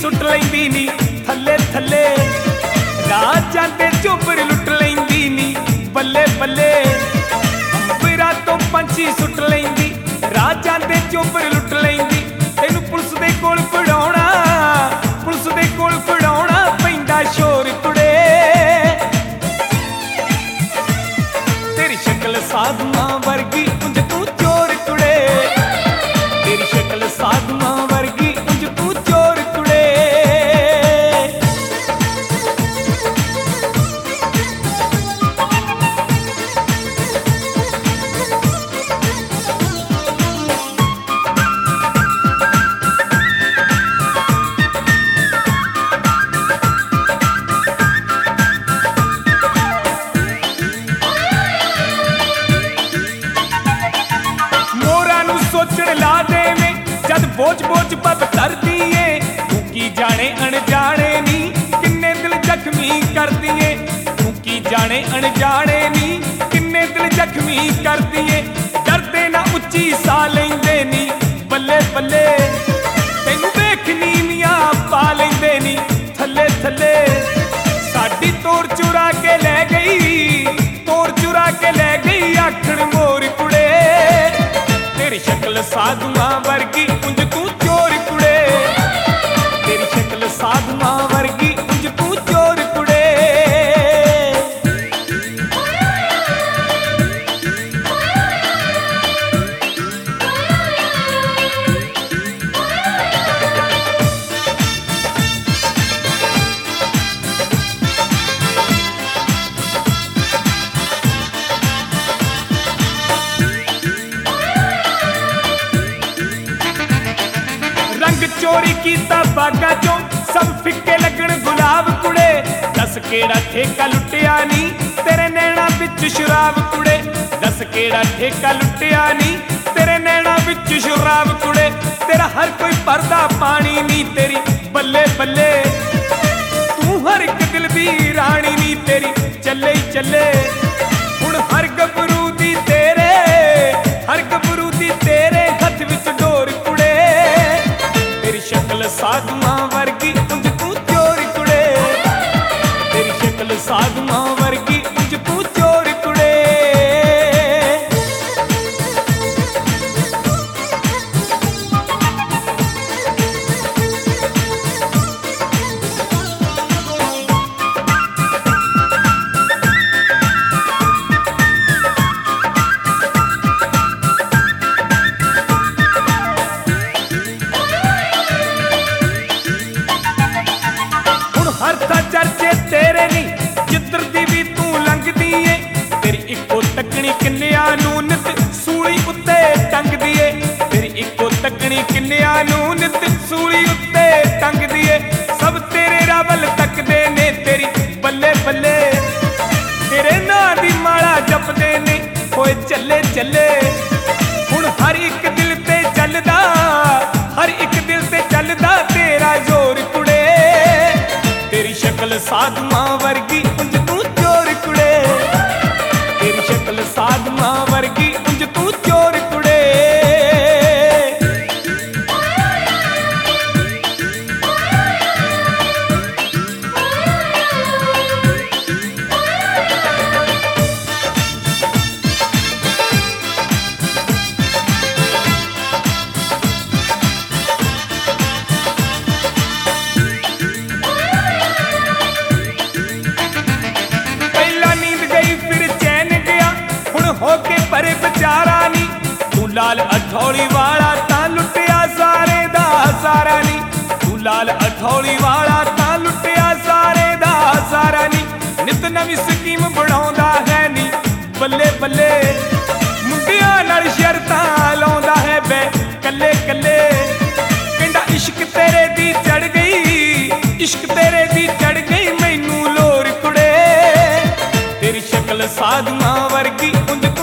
Suit लैंदी नी थले थले, राजां दे झोंबर लुट लैंदी नी बल्ले बल्ले। अंबरां तो पंछी सुट लैंदी, राजां दे झोंबर लुट लैंदी। तैनूं पुलिस दे कोल फड़ाउणा, पुलिस दे कोल फड़ाउणा पैंदा शोर कुड़े। तेरी शक्ल साधुआं वर्गी उंज तू चोर कुड़े, तेरी शक्ल साधुआं वर्गी उंज तू चोर कुड़े। सोचण ला देवे जद बोझ बोझ पत कर दिए, तू की जाने अनजाने नी किन्ने दिल जख्मी कर दिए। तू की जाने अनजाने नी किन्ने दिल जख्मी कर दिए। डरदे ना उच्ची सा लेंदे नी बल्ले बल्ले, तैनू वेख नीवियां पा लेंदे नी थले थले। साडी तोर चुरा के लै गई, तोर चुरा के लै गई आखण मोर कुड़े। तेरी शक्ल साधुआं वर्गी उंज तू चोर कुड़े, तेरी शक्ल साधुआं वर्गी उंज तू चोर कुड़े। चोरी कीता बागा चो सब फिक्के लगन गुलाब कुड़े। दस केड़ा ठेका लुटिया नी तेरे नैना विच शराब कुड़े। दस केड़ा ठेका लुटिया नी तेरे नैना विच शराब कुड़े। तेरा हर कोई पर्दा पानी नी तेरी बल्ले बल्ले, तू हर एक दिल दी रानी नी तेरी चले ही चले। हुण हर गबरू दी तेरे, हर गबरू दी तेरे हथ विच डोर कुड़े। तेरी शक्ल साधुआं वर्गी उंज तू चोर कुड़े, तेरी शक्ल साधुआं वर्गी उंज तू चोर कुड़े। चर्चे तेरे नी जिधर दी भी तू लंघदी ए। तेरी इको तकनी किन्निया नू नित सूली उत्ते टंगदी ए। तेरी इको तकनी किन्निया नू नित सूली उत्ते टंगदी ए। सब तेरे रावल तकदे ने तेरी बल्ले बल्ले, तेरे नां दी माला जपदे ने होए चले चले। हुण हर एक दिल ते चलदा, हर एक दिल ते चलदा तेरा जोर कुड़े। तेरी शक्ल साधुआं वर्गी उंज तू चोर कुड़े, तेरी शक्ल साधुआं वर्गी उंज तू चोर कुड़े। होके परे बेचारा नी तू लाल अठौली वाला तां लुटिया सारे दा सारा नी। तू लाल अठौली वाला तां लुटिया सारे दा सारा नी। नित नवीं स्कीम बनाउंदा है नी बल्ले बल्ले, मुंडियां नाल शर्तां लाउंदा है बे कल्ले कल्ले। कहंदा इश्क तेरे दी चढ़ गई, इश्क तेरे दी चढ़ गई मैनू लोर कुड़े। तेरी शक्ल साधुआं वर्गी उंज